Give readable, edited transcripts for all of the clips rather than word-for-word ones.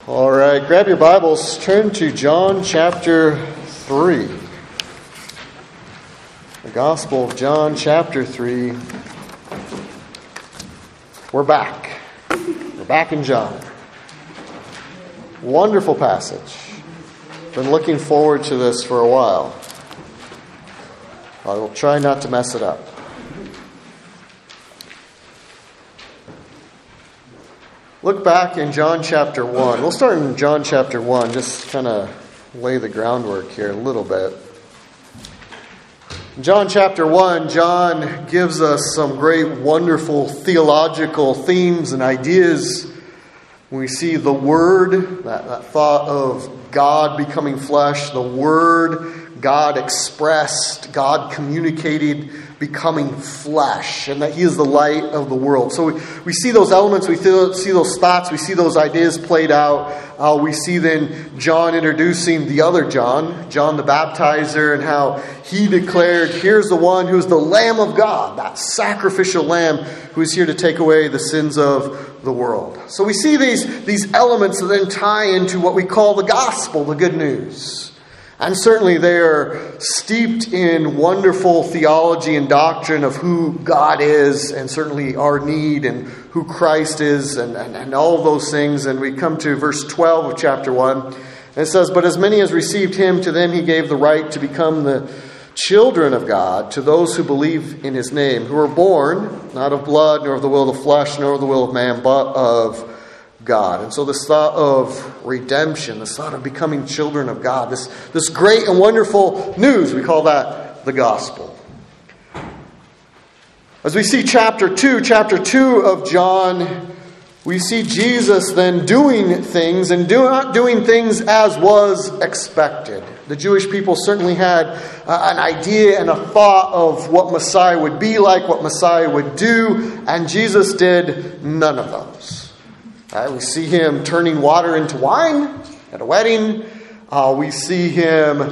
All right, grab your Bibles, turn to John chapter 3. The Gospel of John chapter 3. We're back. We're back in John. Wonderful passage. Been looking forward to this for a while. I will try not to mess it up. Look back in John chapter 1. We'll start in John chapter 1, just kind of lay the groundwork here a little bit. In John chapter 1, John gives us some great, wonderful theological themes and ideas. We see the Word, that thought of God becoming flesh, the Word, God expressed, God communicated, becoming flesh, and that He is the light of the world. So we see those elements, we see those thoughts, we see those ideas played out. We see then John introducing the other John, John the Baptizer, and how he declared, here's the one who's the Lamb of God, that sacrificial Lamb who is here to take away the sins of the world. So we see these elements that then tie into what we call the gospel, the good news. And certainly they are steeped in wonderful theology and doctrine of who God is, and certainly our need, and who Christ is, and all of those things. And we come to verse 12 of chapter 1. And it says, "But as many as received Him, to them He gave the right to become the children of God, to those who believe in His name, who were born not of blood, nor of the will of the flesh, nor of the will of man, but of God." And so this thought of redemption, this thought of becoming children of God, this great and wonderful news, we call that the gospel. As we see chapter 2 of John, we see Jesus then doing things and not doing things as was expected. The Jewish people certainly had an idea and a thought of what Messiah would be like, what Messiah would do, and Jesus did none of those. We see Him turning water into wine at a wedding. We see Him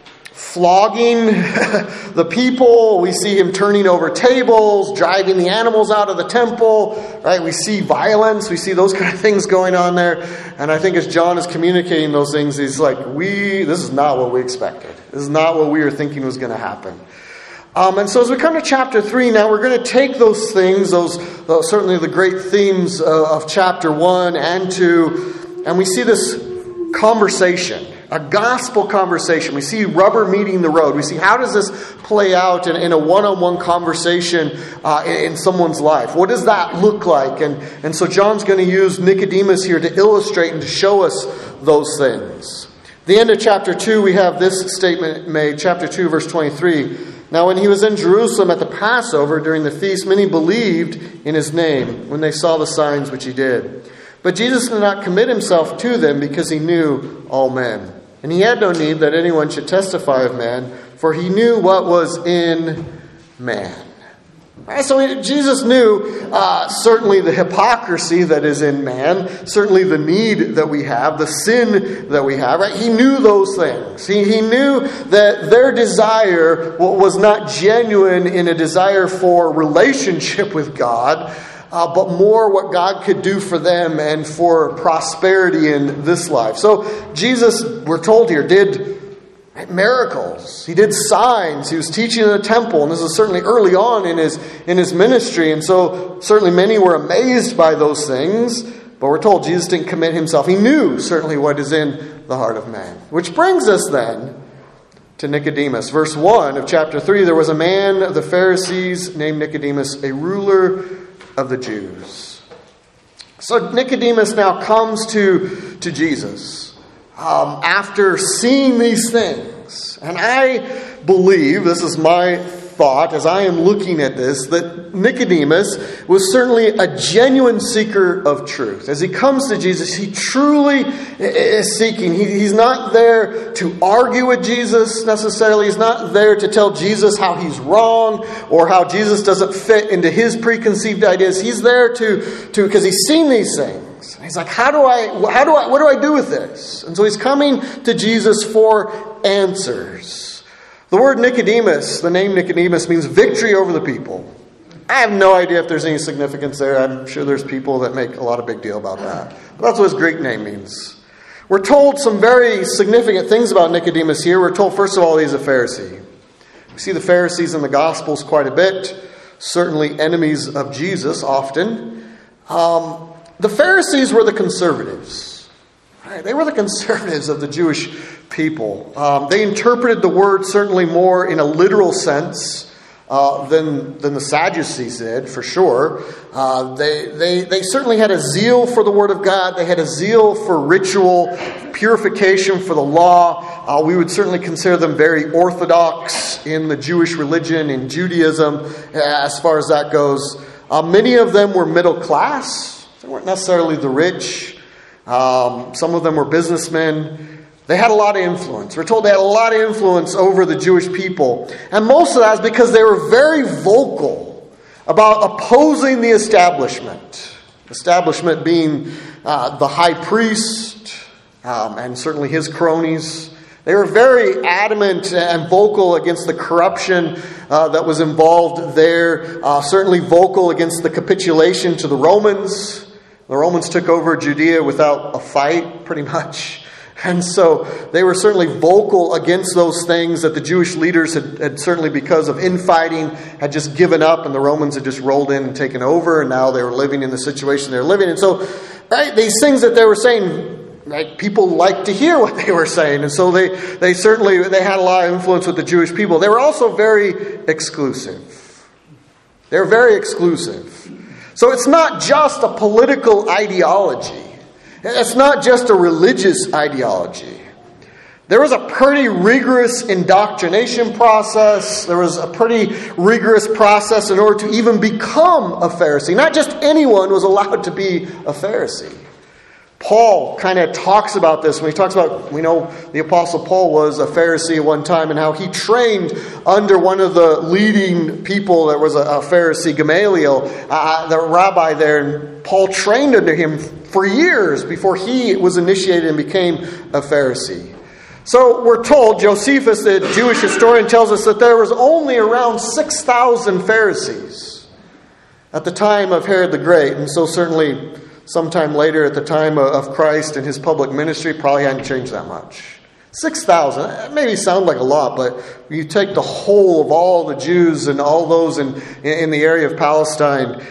flogging the people. We see Him turning over tables, driving the animals out of the temple. Right? We see violence. We see those kind of things going on there. And I think as John is communicating those things, he's like, this is not what we expected. This is not what we were thinking was going to happen. And so as we come to chapter 3 now, we're going to take those things, those certainly the great themes of chapter 1 and 2, and we see this conversation, a gospel conversation. We see rubber meeting the road. We see how does this play out in a one-on-one conversation in someone's life. What does that look like? And so John's going to use Nicodemus here to illustrate and to show us those things. At the end of chapter 2, we have this statement made, chapter 2, verse 23. "Now when He was in Jerusalem at the Passover during the feast, many believed in His name when they saw the signs which He did. But Jesus did not commit Himself to them because He knew all men. And He had no need that anyone should testify of man, for He knew what was in man." Right, so Jesus knew certainly the hypocrisy that is in man, certainly the need that we have, the sin that we have. Right? He knew those things. He knew that their desire was not genuine in a desire for relationship with God, but more what God could do for them and for prosperity in this life. So Jesus, we're told here, did miracles. He did signs. He was teaching in the temple, and this is certainly early on in his ministry. And so certainly many were amazed by those things. But we're told Jesus didn't commit Himself. He knew certainly what is in the heart of man. Which brings us then to Nicodemus. Verse 1 of chapter 3, "There was a man of the Pharisees named Nicodemus, a ruler of the Jews." So Nicodemus now comes to Jesus after seeing these things. And I believe, this is my thought as I am looking at this, that Nicodemus was certainly a genuine seeker of truth. As he comes to Jesus, he truly is seeking. He's not there to argue with Jesus necessarily. He's not there to tell Jesus how He's wrong or how Jesus doesn't fit into his preconceived ideas. He's there to because he's seen these things. He's like, what do I do with this? And so he's coming to Jesus for answers. The word Nicodemus, the name Nicodemus, means victory over the people. I have no idea if there's any significance there. I'm sure there's people that make a lot of big deal about that. But that's what his Greek name means. We're told some very significant things about Nicodemus here. We're told, first of all, he's a Pharisee. We see the Pharisees in the Gospels quite a bit, certainly enemies of Jesus often. The Pharisees were the conservatives. Right? They were the conservatives of the Jewish people. They interpreted the word certainly more in a literal sense than the Sadducees did, for sure. They certainly had a zeal for the Word of God. They had a zeal for ritual purification for the law. We would certainly consider them very orthodox in the Jewish religion, in Judaism, as far as that goes. Many of them were middle class. They weren't necessarily the rich. Some of them were businessmen. They had a lot of influence. We're told they had a lot of influence over the Jewish people. And most of that is because they were very vocal about opposing the establishment. Establishment being the high priest and certainly his cronies. They were very adamant and vocal against the corruption that was involved there. Certainly vocal against the capitulation to the Romans. The Romans took over Judea without a fight, pretty much. And so they were certainly vocal against those things that the Jewish leaders had certainly, because of infighting, had just given up, and the Romans had just rolled in and taken over, and now they were living in the situation they were living in. So, right, these things that they were saying, right, people liked to hear what they were saying, and so they had a lot of influence with the Jewish people. They were also very exclusive. They were very exclusive. So it's not just a political ideology. It's not just a religious ideology. There was a pretty rigorous indoctrination process. There was a pretty rigorous process in order to even become a Pharisee. Not just anyone was allowed to be a Pharisee. Paul kind of talks about this when he talks about, we know the Apostle Paul was a Pharisee at one time and how he trained under one of the leading people that was a Pharisee, Gamaliel, the rabbi there. And Paul trained under him for years before he was initiated and became a Pharisee. So we're told, Josephus, the Jewish historian, tells us that there was only around 6,000 Pharisees at the time of Herod the Great. And so certainly sometime later at the time of Christ and his public ministry, probably hadn't changed that much. 6,000, that maybe sound like a lot, but you take the whole of all the Jews and all those in the area of Palestine,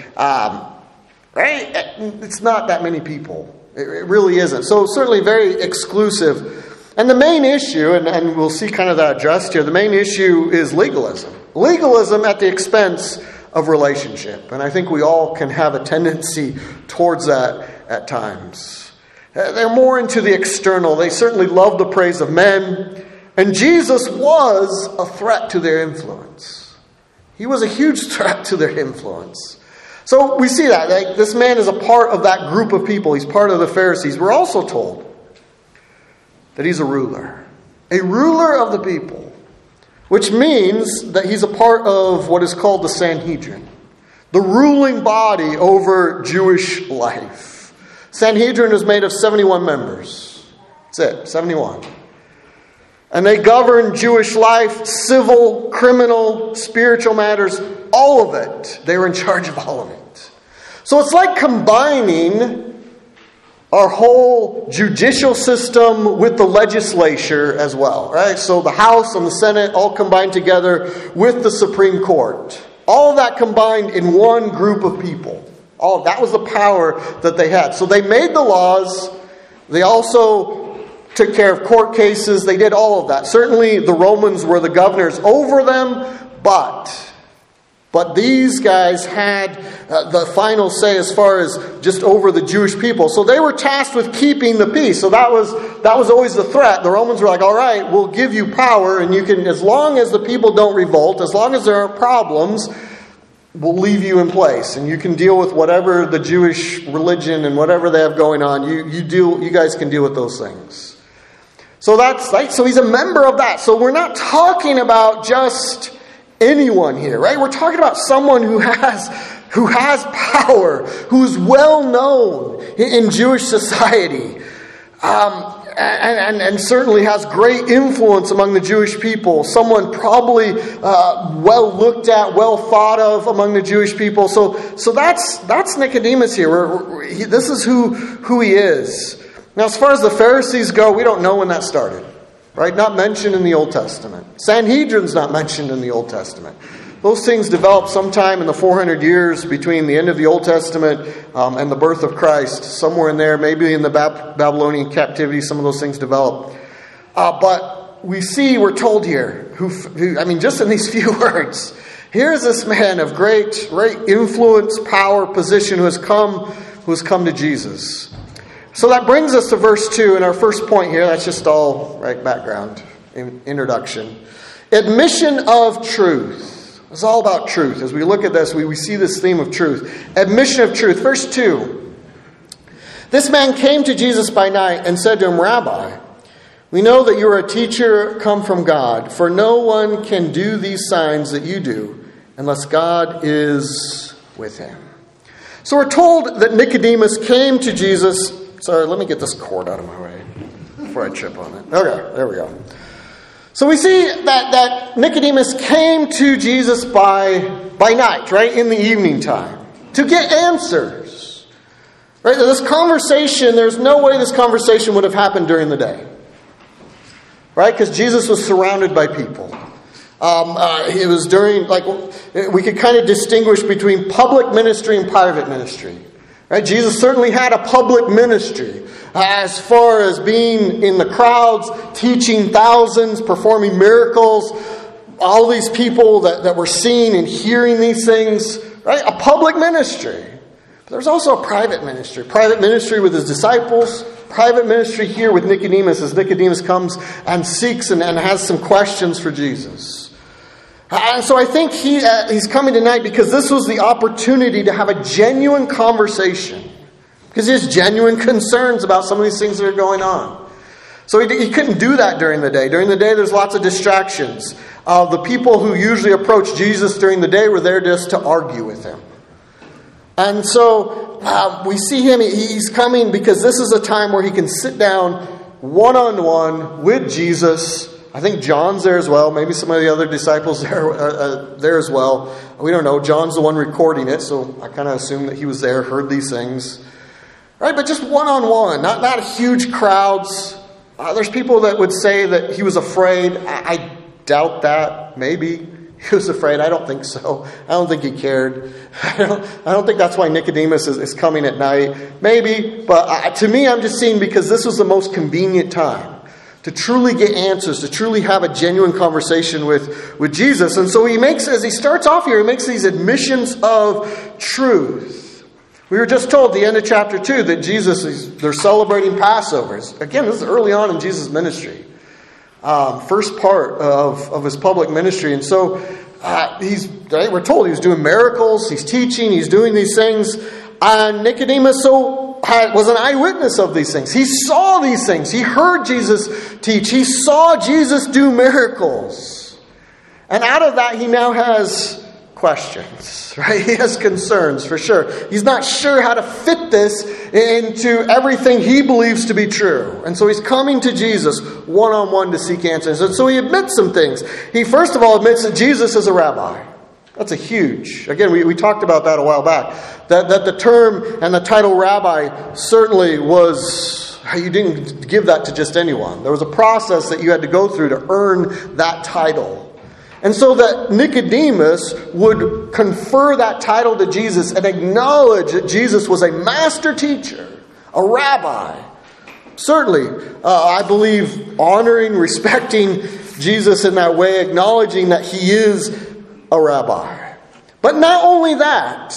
right? It's not that many people. It really isn't. So certainly very exclusive. And the main issue, and we'll see kind of that addressed here, the main issue is legalism. Legalism at the expense of relationship. And I think we all can have a tendency towards that at times. They're more into the external. They certainly love the praise of men. And Jesus was a threat to their influence. He was a huge threat to their influence. So we see that. Like, this man is a part of that group of people. He's part of the Pharisees. We're also told that he's a ruler. A ruler of the people. Which means that he's a part of what is called the Sanhedrin. The ruling body over Jewish life. Sanhedrin is made of 71 members. That's it, 71. And they govern Jewish life, civil, criminal, spiritual matters, all of it. They were in charge of all of it. So it's like combining our whole judicial system with the legislature as well, right? So the House and the Senate all combined together with the Supreme Court. All of that combined in one group of people. All of that was the power that they had. So they made the laws. They also took care of court cases. They did all of that. Certainly the Romans were the governors over them, but these guys had the final say as far as just over the Jewish people. So they were tasked with keeping the peace. So that was always the threat. The Romans were like, all right, we'll give you power, and you can, as long as the people don't revolt, as long as there aren't problems, we'll leave you in place. And you can deal with whatever the Jewish religion and whatever they have going on. You guys can deal with those things. So that's right. So he's a member of that. So we're not talking about just anyone here, right? We're talking about someone who has power, who's well known in Jewish society, and certainly has great influence among the Jewish people. Someone probably well looked at, well thought of among the Jewish people. So that's Nicodemus here. This is who he is. Now, as far as the Pharisees go, we don't know when that started. Right? Not mentioned in the Old Testament. Sanhedrin's not mentioned in the Old Testament. Those things developed sometime in the 400 years between the end of the Old Testament and the birth of Christ. Somewhere in there, maybe in the Babylonian captivity, some of those things developed. But we're told here, just in these few words, here's this man of great influence, power, position who has come to Jesus. So that brings us to verse 2 in our first point here. That's just all background, introduction. Admission of truth. It's all about truth. As we look at this, we see this theme of truth. Admission of truth. Verse 2. This man came to Jesus by night and said to him, Rabbi, we know that you are a teacher come from God, for no one can do these signs that you do unless God is with him. So we're told that Nicodemus came to Jesus. Sorry, let me get this cord out of my way before I trip on it. Okay, there we go. So we see that Nicodemus came to Jesus by night, right, in the evening time, to get answers. Right, this conversation, there's no way this conversation would have happened during the day. Right, because Jesus was surrounded by people. It was during, we could kind of distinguish between public ministry and private ministry. Right? Jesus certainly had a public ministry as far as being in the crowds, teaching thousands, performing miracles, all these people that were seeing and hearing these things. Right? A public ministry. But there's also a private ministry. Private ministry with his disciples. Private ministry here with Nicodemus as Nicodemus comes and seeks and has some questions for Jesus. And so I think he's coming tonight because this was the opportunity to have a genuine conversation. Because he has genuine concerns about some of these things that are going on. So he couldn't do that during the day. During the day, there's lots of distractions. The people who usually approach Jesus during the day were there just to argue with him. And so we see him, he's coming because this is a time where he can sit down one-on-one with Jesus. I think John's there as well. Maybe some of the other disciples there as well. We don't know. John's the one recording it, so I kind of assume that he was there, heard these things. Right, but just one-on-one, not huge crowds. There's people that would say that he was afraid. I doubt that. Maybe he was afraid. I don't think so. I don't think he cared. I don't think that's why Nicodemus is coming at night. Maybe, but to me, I'm just seeing because this was the most convenient time to truly get answers, to truly have a genuine conversation with Jesus. And so as he starts off here, he makes these admissions of truth. We were just told at the end of chapter 2 that they're celebrating Passover. Again, this is early on in Jesus' ministry. First part of his public ministry. And so we're told he was doing miracles, he's teaching, he's doing these things. And Nicodemus was an eyewitness of these things. He saw these things. He heard Jesus teach. He saw Jesus do miracles. And out of that, he now has questions, right? He has concerns, for sure. He's not sure how to fit this into everything he believes to be true. And so he's coming to Jesus one-on-one to seek answers. And so he admits some things. He first of all admits that Jesus is a rabbi. That's a huge, again, we talked about that a while back. That the term and the title rabbi certainly was, you didn't give that to just anyone. There was a process that you had to go through to earn that title. And so that Nicodemus would confer that title to Jesus and acknowledge that Jesus was a master teacher, a rabbi. Certainly, I believe honoring, respecting Jesus in that way, acknowledging that he is a rabbi. But not only that,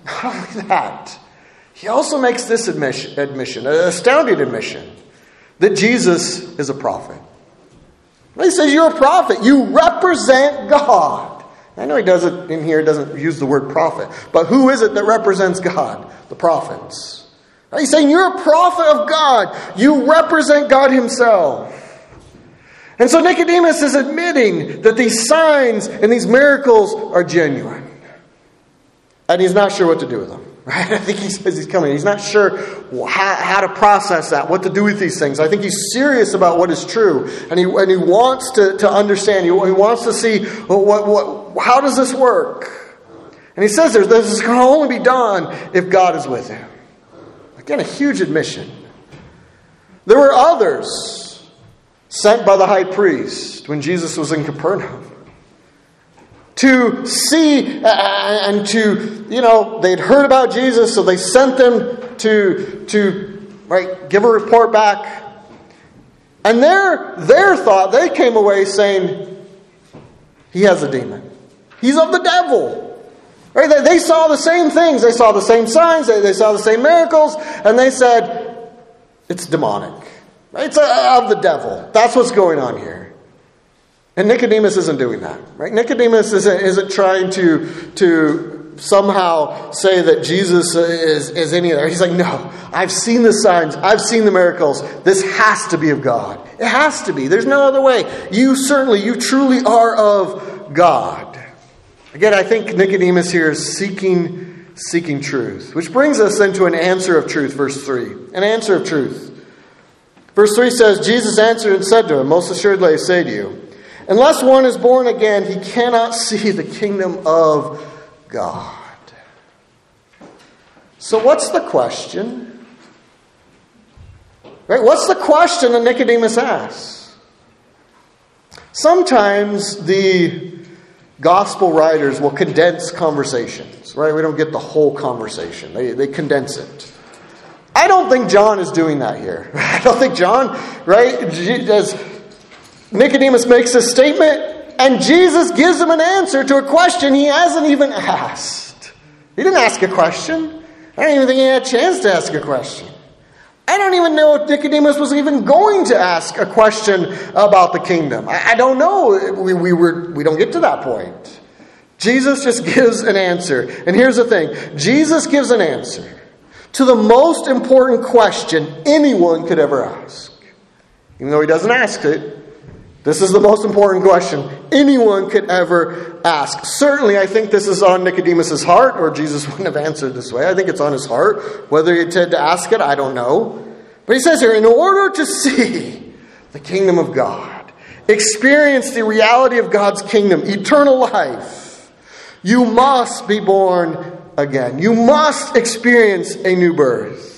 he also makes this admission, an astounding admission, that Jesus is a prophet. He says, you're a prophet. You represent God. I know he does it in here, doesn't use the word prophet. But who is it that represents God? The prophets. He's saying, you're a prophet of God. You represent God himself. And so Nicodemus is admitting that these signs and these miracles are genuine. And he's not sure what to do with them. Right? I think he says he's coming. He's not sure how to process that, what to do with these things. I think he's serious about what is true. And he wants to understand. He wants to see, how does this work? And he says this can only be done if God is with him. Again, a huge admission. There were others sent by the high priest when Jesus was in Capernaum to see and to, they'd heard about Jesus, so they sent them to give a report back. And their thought, they came away saying, he has a demon. He's of the devil. Right? They saw the same things. They saw the same signs. They saw the same miracles. And they said, it's demonic. Right? It's of the devil. That's what's going on here. And Nicodemus isn't doing that. Right? Nicodemus isn't trying to somehow say that Jesus is any other. He's like, no, I've seen the signs. I've seen the miracles. This has to be of God. It has to be. There's no other way. You truly are of God. Again, I think Nicodemus here is seeking truth. Which brings us into an answer of truth, verse 3. An answer of truth. Verse 3 says, Jesus answered and said to him, most assuredly I say to you, unless one is born again, he cannot see the kingdom of God. So what's the question? Right? What's the question that Nicodemus asks? Sometimes the gospel writers will condense conversations, right? We don't get the whole conversation. They condense it. I don't think John is doing that here. I don't think John, right? As Nicodemus makes a statement, and Jesus gives him an answer to a question he hasn't even asked. He didn't ask a question. I don't even think he had a chance to ask a question. I don't even know if Nicodemus was even going to ask a question about the kingdom. I don't know. We don't get to that point. Jesus just gives an answer. And here's the thing. Jesus gives an answer to the most important question anyone could ever ask. Even though he doesn't ask it, this is the most important question anyone could ever ask. Certainly, I think this is on Nicodemus' heart, or Jesus wouldn't have answered this way. I think it's on his heart. Whether he intended to ask it, I don't know. But he says here, in order to see the kingdom of God, experience the reality of God's kingdom, eternal life, you must be born again. You must experience a new birth.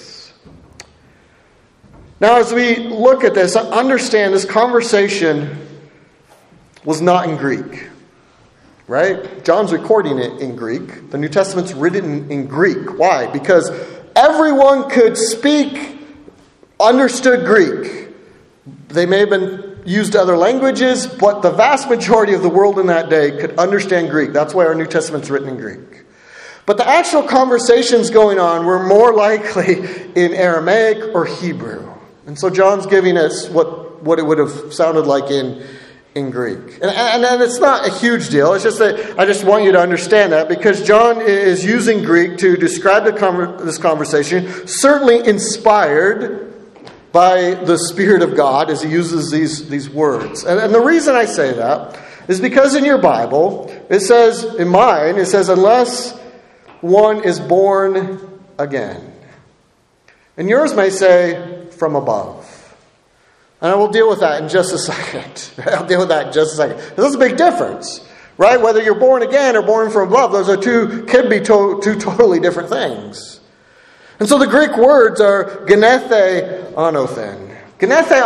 Now, as we look at this, understand this conversation was not in Greek. Right? John's recording it in Greek. The New Testament's written in Greek. Why? Because everyone could speak, understood Greek. They may have been used other languages, but the vast majority of the world in that day could understand Greek. That's why our New Testament's written in Greek. But the actual conversations going on were more likely in Aramaic or Hebrew. And so John's giving us what it would have sounded like in Greek. And it's not a huge deal. It's just that I just want you to understand that because John is using Greek to describe this conversation, certainly inspired by the Spirit of God as he uses these words. And the reason I say that is because in your Bible, it says, in mine, it says, unless one is born again. And yours may say, from above. And I will deal with that in just a second. I'll deal with that in just a second. There's a big difference, right? Whether you're born again or born from above, those are can be two totally different things. And so the Greek words are genethe anothen. Genethe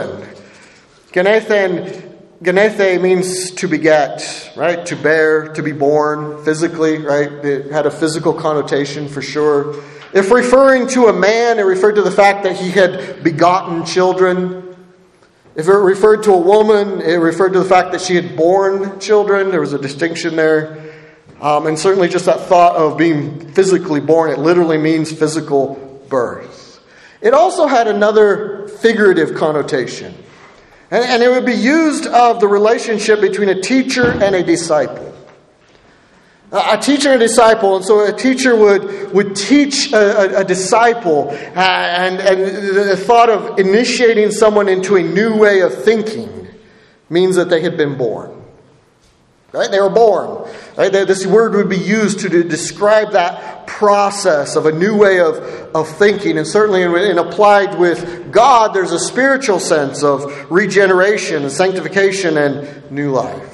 anothen. Genethe means to beget, right? To bear, to be born physically, right? It had a physical connotation for sure. If referring to a man, it referred to the fact that he had begotten children. If it referred to a woman, it referred to the fact that she had borne children. There was a distinction there. And certainly just that thought of being physically born, it literally means physical birth. It also had another figurative connotation. And it would be used of the relationship between a teacher and a disciple. A teacher and a disciple, and so a teacher would teach a disciple, and the thought of initiating someone into a new way of thinking means that they had been born. Right? They were born. Right? This word would be used to describe that process of a new way of thinking, and certainly in applied with God, there's a spiritual sense of regeneration and sanctification and new life.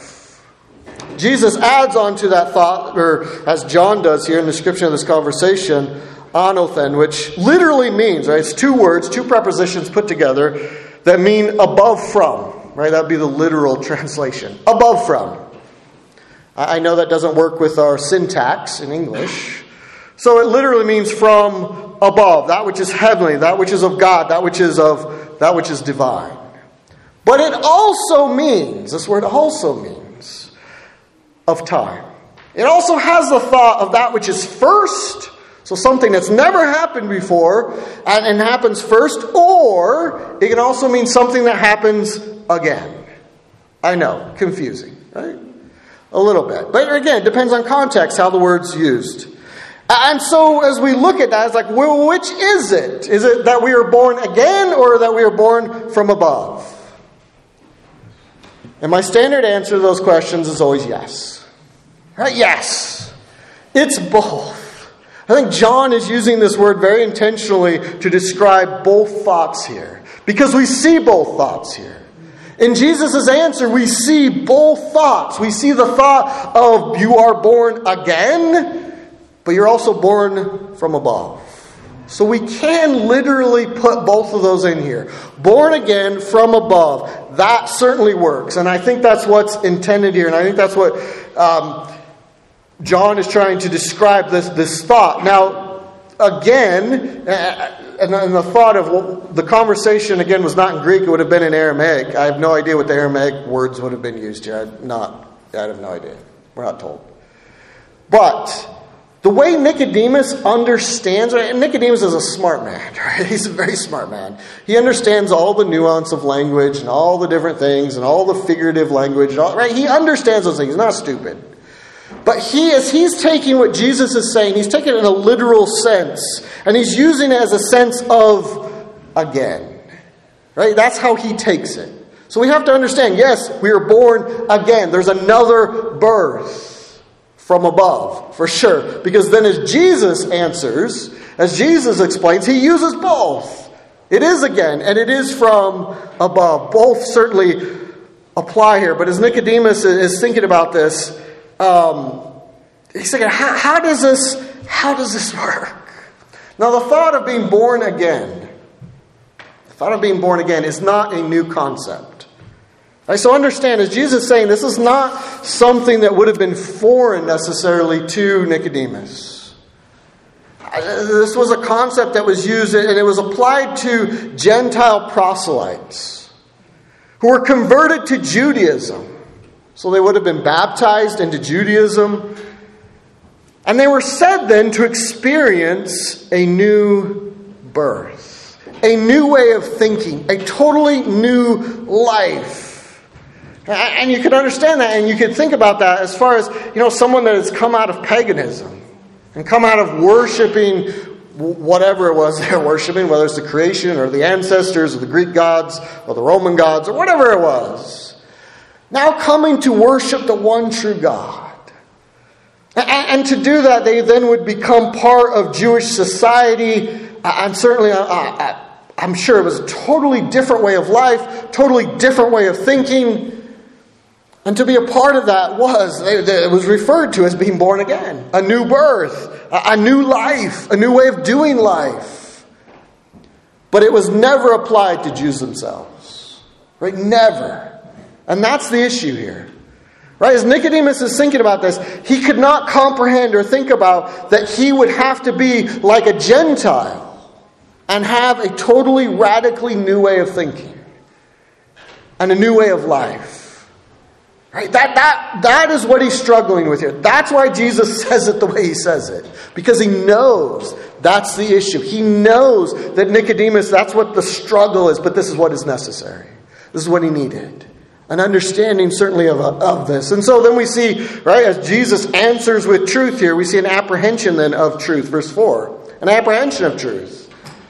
Jesus adds on to that thought, or as John does here in the description of this conversation, anothen, which literally means, right, it's two words, two prepositions put together that mean above from, right? That would be the literal translation. Above from. I know that doesn't work with our syntax in English. So it literally means from above, that which is heavenly, that which is of God, that which is divine. But it also means, this word also means, of time. It also has the thought of that which is first, so something that's never happened before and happens first, or it can also mean something that happens again. I know, confusing, right? A little bit. But again, it depends on context, how the word's used. And so as we look at that, it's like, well, which is it? Is it that we are born again or that we are born from above? And my standard answer to those questions is always yes. Right? Yes. It's both. I think John is using this word very intentionally to describe both thoughts here. Because we see both thoughts here. In Jesus' answer, we see both thoughts. We see the thought of you are born again, but you're also born from above. So we can literally put both of those in here. Born again from above. That certainly works. And I think that's what's intended here. And I think that's what John is trying to describe this thought. Now, again, and the thought of the conversation, again, was not in Greek. It would have been in Aramaic. I have no idea what the Aramaic words would have been used here. I have no idea. We're not told. But the way Nicodemus understands, right? Nicodemus is a smart man, right? He's a very smart man. He understands all the nuance of language and all the different things and all the figurative language, right? He understands those things. He's not stupid. But as he's taking what Jesus is saying, he's taking it in a literal sense. And he's using it as a sense of again. Right? That's how he takes it. So we have to understand, yes, we are born again. There's another birth from above, for sure. Because then as Jesus answers, as Jesus explains, he uses both. It is again, and it is from above. Both certainly apply here. But as Nicodemus is thinking about this, he's thinking, how does this work? Now, the thought of being born again is not a new concept. Right, so understand, as Jesus is saying, this is not something that would have been foreign necessarily to Nicodemus. This was a concept that was used, and it was applied to Gentile proselytes who were converted to Judaism. So they would have been baptized into Judaism. And they were said then to experience a new birth. A new way of thinking. A totally new life. And you can understand that, and you can think about that as far as, someone that has come out of paganism. And come out of worshiping whatever it was they're worshiping. Whether it's the creation or the ancestors or the Greek gods or the Roman gods or whatever it was. Now coming to worship the one true God. And to do that, they then would become part of Jewish society. And certainly, I'm sure it was a totally different way of life, totally different way of thinking. And to be a part of that it was referred to as being born again. A new birth, a new life, a new way of doing life. But it was never applied to Jews themselves. Right? Never. And that's the issue here. Right? As Nicodemus is thinking about this, he could not comprehend or think about that he would have to be like a Gentile and have a totally radically new way of thinking and a new way of life. Right? That is what he's struggling with here. That's why Jesus says it the way he says it. Because he knows that's the issue. He knows that Nicodemus, that's what the struggle is, but this is what is necessary. This is what he needed. An understanding certainly of this. And so then we see, right, as Jesus answers with truth here, we see an apprehension then of truth. Verse 4. An apprehension of truth.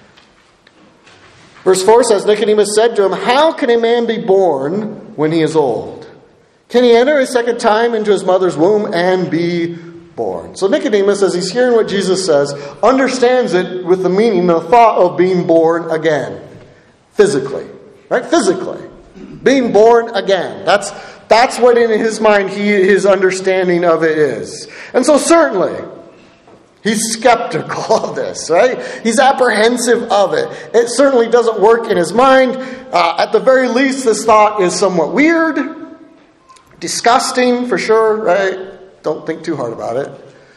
Verse 4 says, Nicodemus said to him, how can a man be born when he is old? Can he enter a second time into his mother's womb and be born? So Nicodemus, as he's hearing what Jesus says, understands it with the meaning, the thought of being born again. Physically. Right? Physically. Being born again. That's what in his mind his understanding of it is. And so certainly, He's skeptical of this, right? He's apprehensive of it. It certainly doesn't work in his mind. At the very least, this thought is somewhat weird, disgusting for sure, right? Don't think too hard about it.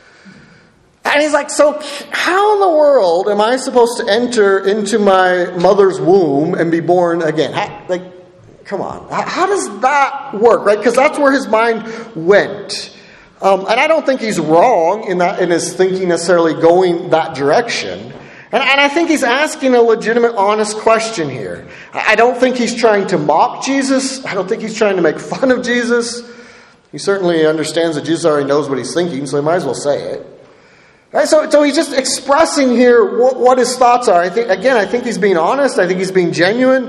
And he's like, so how in the world am I supposed to enter into my mother's womb and be born again? Come on. How does that work, right? Because that's where his mind went. And I don't think he's wrong in his thinking necessarily going that direction. And I think he's asking a legitimate, honest question here. I don't think he's trying to mock Jesus. I don't think he's trying to make fun of Jesus. He certainly understands that Jesus already knows what he's thinking, so he might as well say it. Right? So he's just expressing here what his thoughts are. I think he's being honest. I think he's being genuine.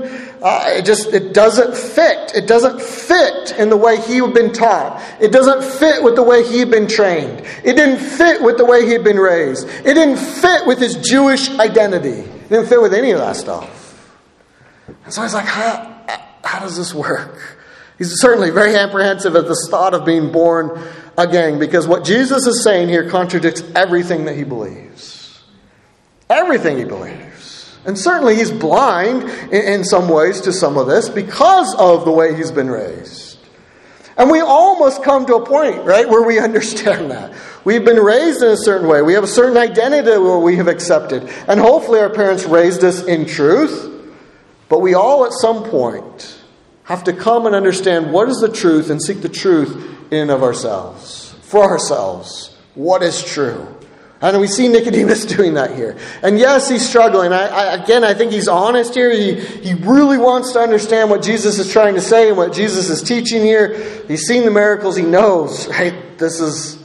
It doesn't fit. It doesn't fit in the way he had been taught. It doesn't fit with the way he had been trained. It didn't fit with the way he had been raised. It didn't fit with his Jewish identity. It didn't fit with any of that stuff. And so he's like, how does this work? He's certainly very apprehensive at the thought of being born again, because what Jesus is saying here contradicts everything that he believes. Everything he believes. And certainly he's blind in some ways to some of this because of the way he's been raised. And we all must come to a point, right, where we understand that. We've been raised in a certain way. We have a certain identity where we have accepted. And hopefully our parents raised us in truth. But we all at some point have to come and understand what is the truth and seek the truth in and of ourselves. For ourselves. What is true? And we see Nicodemus doing that here. And yes, he's struggling. I think he's honest here. He really wants to understand what Jesus is trying to say and what Jesus is teaching here. He's seen the miracles. He knows, right, this is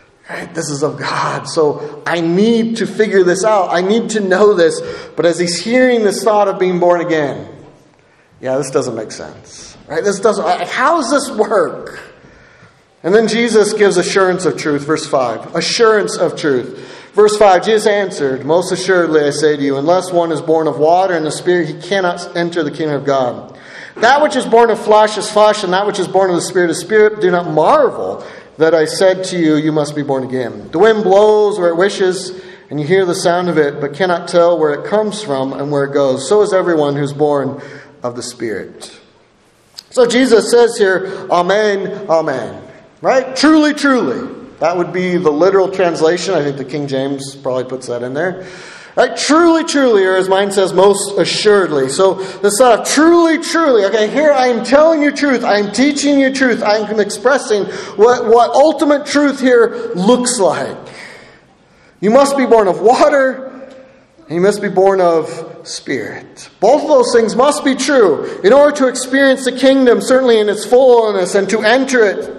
of God. So I need to figure this out. I need to know this. But as he's hearing this thought of being born again, this doesn't make sense. Right? How does this work? And then Jesus gives assurance of truth. Verse 5. Assurance of truth. Verse 5. Jesus answered, most assuredly I say to you, unless one is born of water and the Spirit, he cannot enter the kingdom of God. That which is born of flesh is flesh, and that which is born of the Spirit is spirit. Do not marvel that I said to you, you must be born again. The wind blows where it wishes, and you hear the sound of it, but cannot tell where it comes from and where it goes. So is everyone who's born of the Spirit. So Jesus says here, Amen, Amen. Right? Truly, truly. That would be the literal translation. I think the King James probably puts that in there. Right? Truly, truly, or as mine says, most assuredly. So this thought of truly, truly. Okay, here I am telling you truth. I am teaching you truth. I am expressing what ultimate truth here looks like. You must be born of water. And you must be born of Spirit. Both of those things must be true in order to experience the kingdom, certainly in its fullness, and to enter it.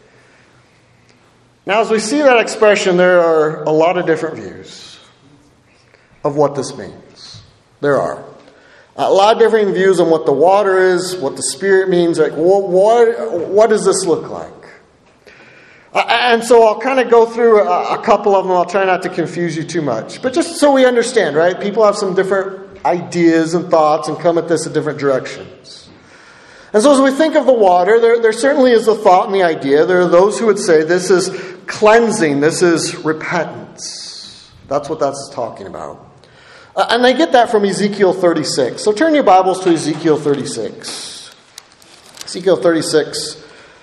Now, as we see that expression, there are a lot of different views of what this means. There are. A lot of different views on what the water is, what the Spirit means. Like, what does this look like? And so I'll kind of go through a couple of them. I'll try not to confuse you too much. But just so we understand, right? People have some different ideas and thoughts and come at this in different directions. And so as we think of the water, there certainly is a thought and the idea. There are those who would say this is cleansing. This is repentance. That's what that's talking about. And they get that from Ezekiel 36. So turn your Bibles to Ezekiel 36. Ezekiel 36.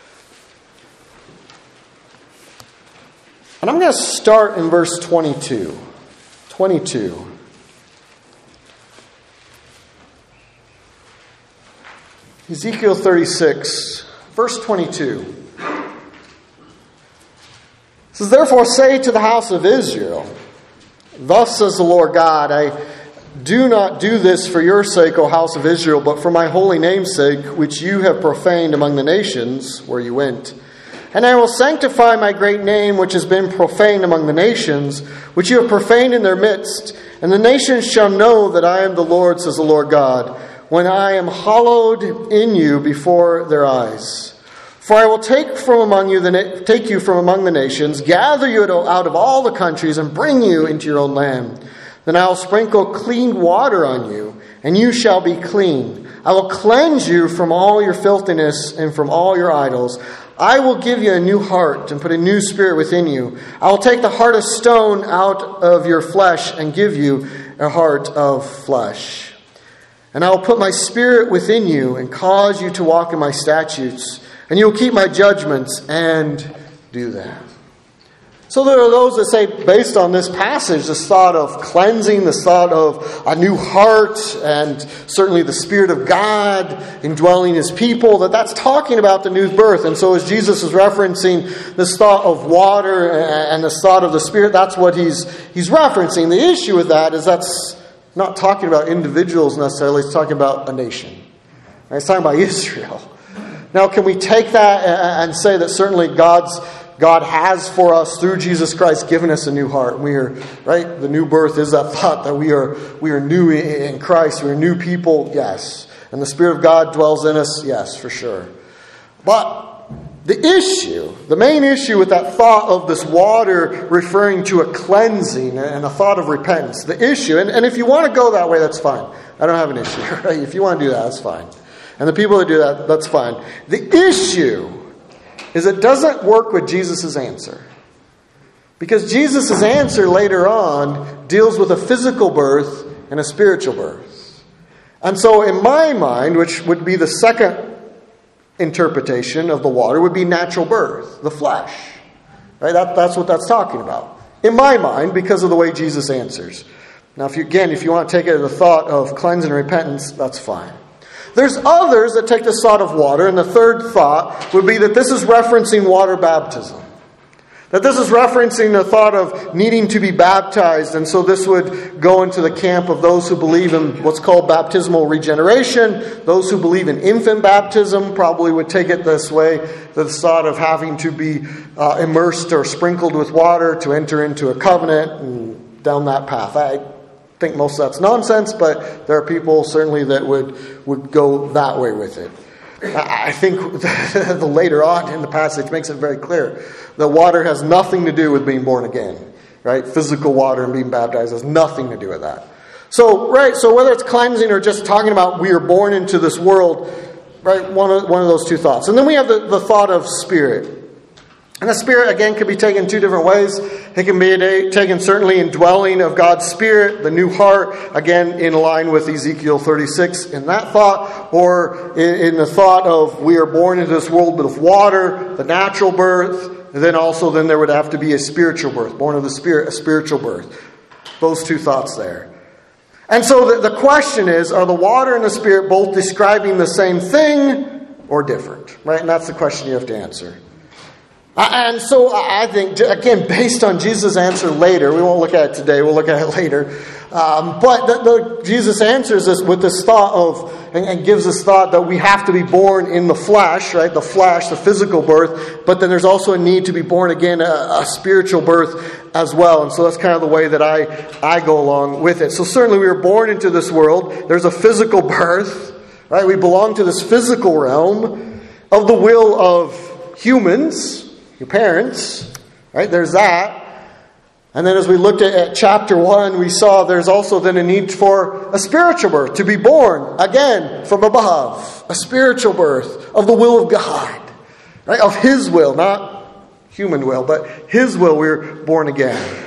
And I'm going to start in verse 22. 22. Ezekiel 36, verse 22. It says, therefore say to the house of Israel, thus says the Lord God, I do not do this for your sake, O house of Israel, but for my holy name's sake, which you have profaned among the nations where you went. And I will sanctify my great name, which has been profaned among the nations, which you have profaned in their midst. And the nations shall know that I am the Lord, says the Lord God, when I am hallowed in you before their eyes. For I will take you from among the nations, gather you out of all the countries, and bring you into your own land. Then I will sprinkle clean water on you, and you shall be clean. I will cleanse you from all your filthiness and from all your idols. I will give you a new heart and put a new spirit within you. I will take the heart of stone out of your flesh and give you a heart of flesh. And I will put my spirit within you and cause you to walk in my statutes. And you will keep my judgments and do them. So there are those that say, based on this passage, this thought of cleansing, this thought of a new heart, and certainly the Spirit of God indwelling His people, that's talking about the new birth. And so as Jesus is referencing this thought of water and this thought of the Spirit, that's what he's referencing. The issue with that is that's not talking about individuals necessarily, it's talking about a nation. It's talking about Israel. Now, can we take that and say that certainly God has for us through Jesus Christ given us a new heart? We are, right? The new birth is that thought that we are new in Christ. We are new people, yes. And the Spirit of God dwells in us, yes, for sure. But the main issue with that thought of this water referring to a cleansing and a thought of repentance, the issue, and if you want to go that way, that's fine. I don't have an issue, right? If you want to do that, that's fine. And the people that do that, that's fine. The issue is it doesn't work with Jesus' answer. Because Jesus' answer later on deals with a physical birth and a spiritual birth. And so in my mind, which would be the second interpretation of the water, would be natural birth, the flesh. Right? That's what that's talking about. In my mind, because of the way Jesus answers. Now, if you want to take it as a thought of cleansing and repentance, that's fine. There's others that take this thought of water, and the third thought would be that this is referencing water baptism. That this is referencing the thought of needing to be baptized, and so this would go into the camp of those who believe in what's called baptismal regeneration. Those who believe in infant baptism probably would take it this way, the thought of having to be immersed or sprinkled with water to enter into a covenant, and down that path. I think most of that's nonsense, but there are people certainly that would go that way with it. I think the later on in the passage makes it very clear that water has nothing to do with being born again, right? Physical water and being baptized has nothing to do with that. So whether it's cleansing or just talking about we are born into this world, right? One of those two thoughts. And then we have the thought of spirit. And the Spirit, again, can be taken two different ways. It can be taken certainly in dwelling of God's Spirit, the new heart, again, in line with Ezekiel 36 in that thought, or in the thought of we are born into this world of water, the natural birth, and then there would have to be a spiritual birth, born of the Spirit, a spiritual birth. Those two thoughts there. And so the question is, are the water and the Spirit both describing the same thing or different? Right? And that's the question you have to answer. And so I think, again, based on Jesus' answer later, we won't look at it today, we'll look at it later. But Jesus answers this with this thought of, and gives this thought that we have to be born in the flesh, right? The flesh, the physical birth. But then there's also a need to be born again, a spiritual birth as well. And so that's kind of the way that I go along with it. So certainly we were born into this world. There's a physical birth, right? We belong to this physical realm of the will of humans. Your parents, right? There's that. And then as we looked at chapter 1, we saw there's also then a need for a spiritual birth, to be born again from above. A spiritual birth of the will of God, right? Of His will, not human will, but His will, we're born again.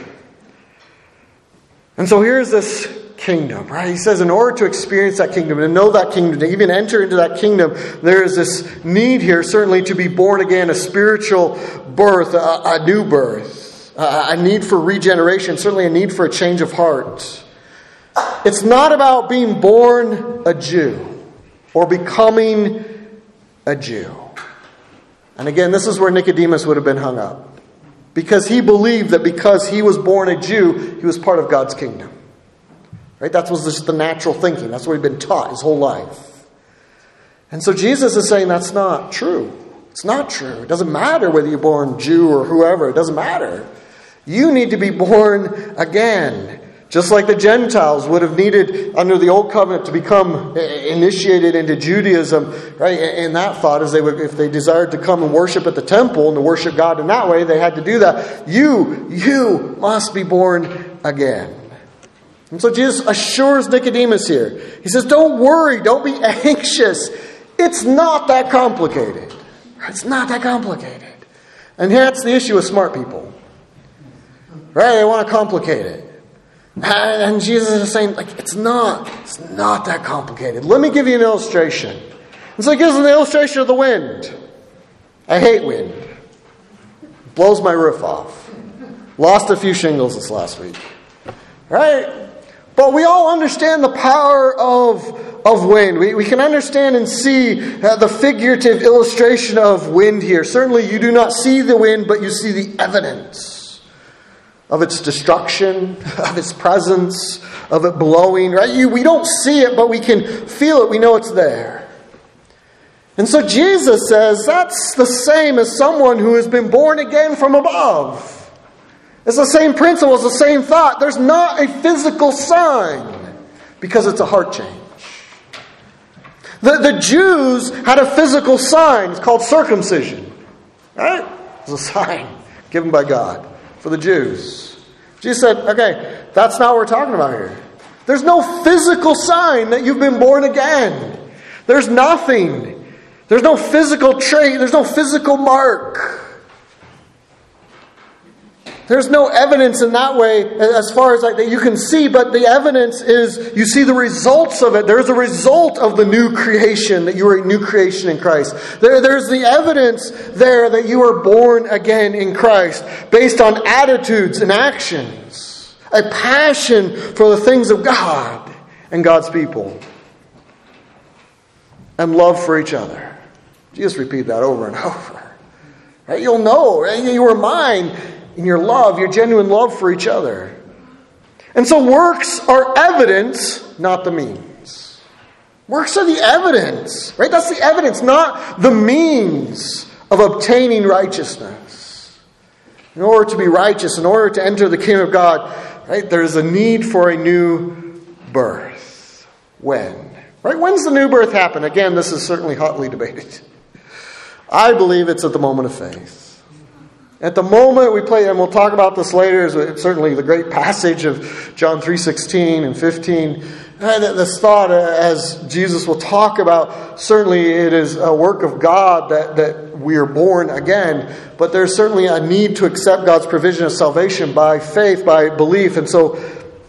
And so here's this kingdom, right? He says in order to experience that kingdom, to know that kingdom, to even enter into that kingdom, there is this need here certainly to be born again, a spiritual birth, a new birth, a need for regeneration, certainly a need for a change of heart. It's not about being born a Jew or becoming a Jew. And again, this is where Nicodemus would have been hung up. Because he believed that because he was born a Jew, he was part of God's kingdom. Right? That was just the natural thinking. That's what he'd been taught his whole life. And so Jesus is saying that's not true. It's not true. It doesn't matter whether you're born Jew or whoever. It doesn't matter. You need to be born again. Just like the Gentiles would have needed under the Old Covenant to become initiated into Judaism, right? And that thought is if they desired to come and worship at the temple and to worship God in that way, they had to do that. You must be born again. And so Jesus assures Nicodemus here. He says, don't worry, don't be anxious. It's not that complicated. It's not that complicated. And that's the issue with smart people. Right? They want to complicate it. And Jesus is saying, it's not that complicated. Let me give you an illustration. And so he gives them the illustration of the wind. I hate wind. It blows my roof off. Lost a few shingles this last week. Right? But we all understand the power of wind. We can understand and see the figurative illustration of wind here. Certainly you do not see the wind, but you see the evidence of its destruction, of its presence, of it blowing. Right? We don't see it, but we can feel it. We know it's there. And so Jesus says that's the same as someone who has been born again from above. It's the same principle, it's the same thought. There's not a physical sign because it's a heart change. The Jews had a physical sign. It's called circumcision. Right? It's a sign given by God for the Jews. Jesus said, okay, that's not what we're talking about here. There's no physical sign that you've been born again. There's nothing. There's no physical trait. There's no physical mark. There's no evidence in that way as far as that you can see, but the evidence is you see the results of it. There's a result of the new creation, that you are a new creation in Christ. There's the evidence there that you are born again in Christ based on attitudes and actions, a passion for the things of God and God's people, and love for each other. Just repeat that over and over. Right? You'll know. Right? You are mine. In your love, your genuine love for each other. And so works are evidence, not the means. Works are the evidence, right? That's the evidence, not the means of obtaining righteousness. In order to be righteous, in order to enter the kingdom of God, right, there is a need for a new birth. When? Right? When's the new birth happen? Again, this is certainly hotly debated. I believe it's at the moment of faith. At the moment we play, and we'll talk about this later, is certainly the great passage of John 3:16 and 15. This thought, as Jesus will talk about, certainly it is a work of God that we are born again. But there's certainly a need to accept God's provision of salvation by faith, by belief. And so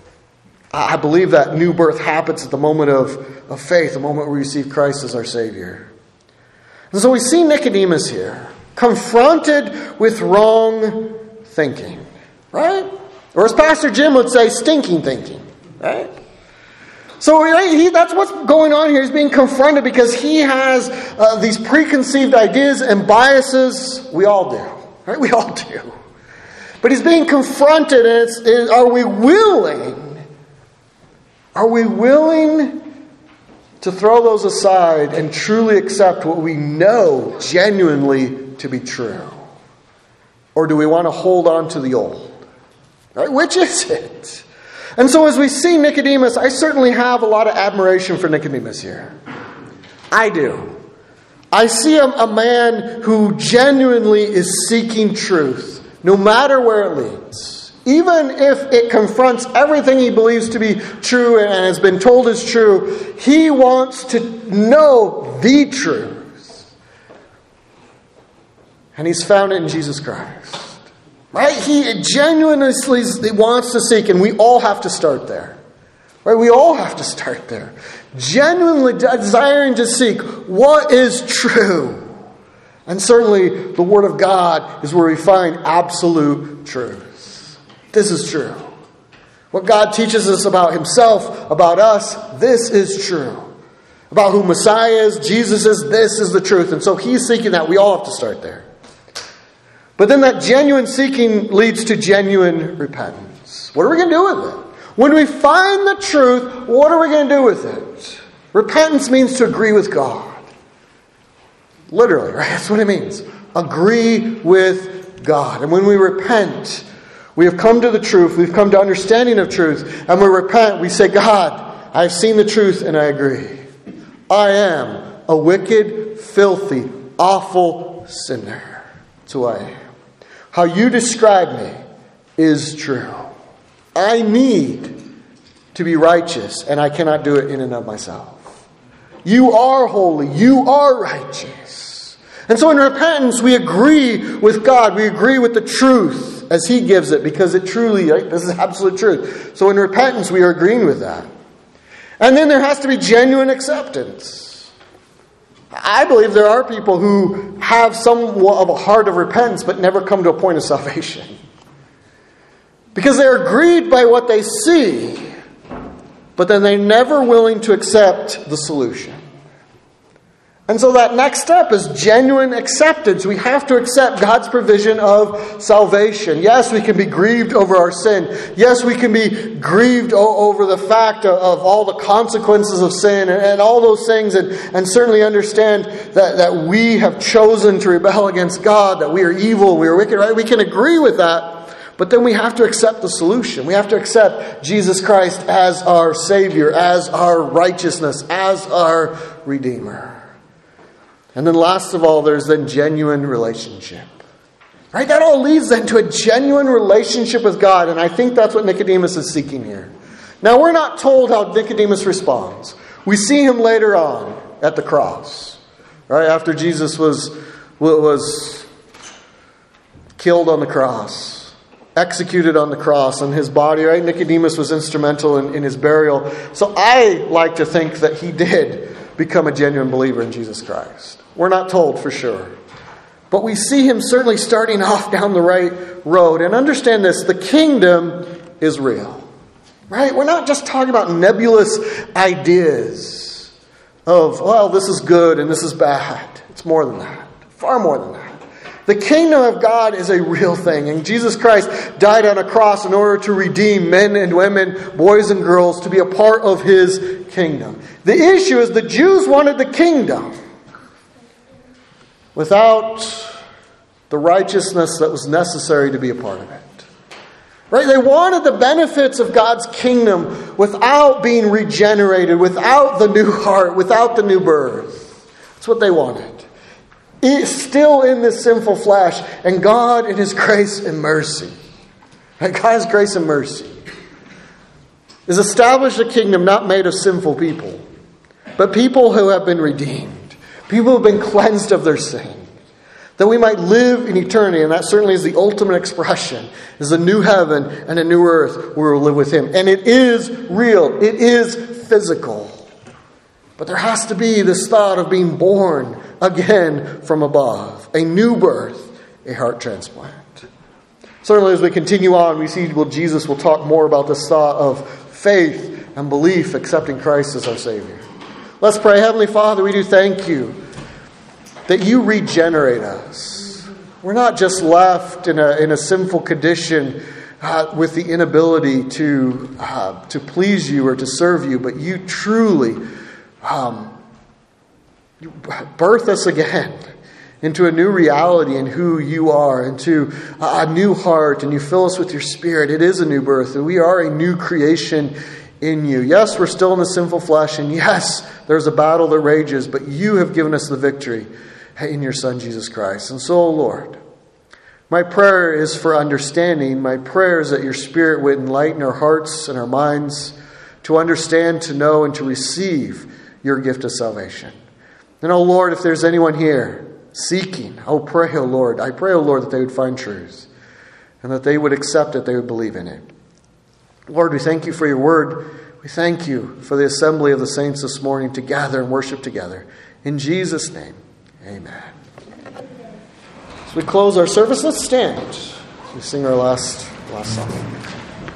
I believe that new birth happens at the moment of faith, the moment we receive Christ as our Savior. And so we see Nicodemus here, confronted with wrong thinking, right? Or as Pastor Jim would say, stinking thinking, right? So that's what's going on here. He's being confronted because he has these preconceived ideas and biases. We all do, right? We all do. But he's being confronted, and are we willing? Are we willing to throw those aside and truly accept what we know genuinely to be true? Or do we want to hold on to the old? Right? Which is it? And so as we see Nicodemus, I certainly have a lot of admiration for Nicodemus here. I do. I see a man who genuinely is seeking truth, no matter where it leads. Even if it confronts everything he believes to be true and has been told is true, he wants to know the truth. And he's found it in Jesus Christ. Right? He genuinely wants to seek, and we all have to start there. Right? We all have to start there. Genuinely desiring to seek what is true. And certainly the Word of God is where we find absolute truth. This is true. What God teaches us about Himself, about us, this is true. About who Messiah is, Jesus is, this is the truth. And so He's seeking that. We all have to start there. But then that genuine seeking leads to genuine repentance. What are we going to do with it? When we find the truth, what are we going to do with it? Repentance means to agree with God. Literally, right? That's what it means. Agree with God. And when we repent, we have come to the truth. We've come to understanding of truth. And we repent. We say, God, I've seen the truth and I agree. I am a wicked, filthy, awful sinner. That's who I am. How you describe me is true. I need to be righteous, and I cannot do it in and of myself. You are holy. You are righteous. And so in repentance, we agree with God. We agree with the truth as He gives it, because it truly, right, this is absolute truth. So in repentance, we are agreeing with that. And then there has to be genuine acceptance. I believe there are people who have somewhat of a heart of repentance but never come to a point of salvation. Because they're aggrieved by what they see, but then they're never willing to accept the solution. And so that next step is genuine acceptance. We have to accept God's provision of salvation. Yes, we can be grieved over our sin. Yes, we can be grieved over the fact of all the consequences of sin and all those things, and certainly understand that we have chosen to rebel against God, that we are evil, we are wicked. Right? We can agree with that, but then we have to accept the solution. We have to accept Jesus Christ as our Savior, as our righteousness, as our Redeemer. And then last of all, there's then genuine relationship. Right? That all leads then to a genuine relationship with God. And I think that's what Nicodemus is seeking here. Now, we're not told how Nicodemus responds. We see him later on at the cross. Right? After Jesus was killed on the cross, executed on the cross, and his body, right? Nicodemus was instrumental in his burial. So I like to think that he did become a genuine believer in Jesus Christ. We're not told for sure. But we see him certainly starting off down the right road. And understand this, the kingdom is real. Right? We're not just talking about nebulous ideas of, well, this is good and this is bad. It's more than that. Far more than that. The kingdom of God is a real thing. And Jesus Christ died on a cross in order to redeem men and women, boys and girls, to be a part of His kingdom. The issue is the Jews wanted the kingdom without the righteousness that was necessary to be a part of it. Right? They wanted the benefits of God's kingdom without being regenerated, without the new heart, without the new birth. That's what they wanted. Still in this sinful flesh, and God in His grace and mercy, right? God's grace and mercy is established a kingdom not made of sinful people, but people who have been redeemed, people who have been cleansed of their sin, that we might live in eternity. And that certainly is the ultimate expression, is a new heaven and a new earth where we'll live with Him. And it is real, it is physical. But there has to be this thought of being born again from above. A new birth, a heart transplant. Certainly as we continue on, we see Jesus will talk more about this thought of faith and belief, accepting Christ as our Savior. Let's pray. Heavenly Father, we do thank You that You regenerate us. We're not just left in a sinful condition with the inability to please You or to serve You, but You truly you birth us again into a new reality in who You are, into a new heart, and You fill us with Your Spirit. It is a new birth, and we are a new creation in You. Yes, we're still in the sinful flesh, and yes, there's a battle that rages, but You have given us the victory in Your Son, Jesus Christ. And so, Lord, my prayer is for understanding. My prayer is that Your Spirit would enlighten our hearts and our minds to understand, to know, and to receive Your gift of salvation. And, oh Lord, if there's anyone here seeking, I pray, oh Lord, that they would find truth and that they would accept it, they would believe in it. Lord, we thank You for Your word. We thank You for the assembly of the saints this morning to gather and worship together. In Jesus' name, amen. As we close our service, let's stand as we sing our last song.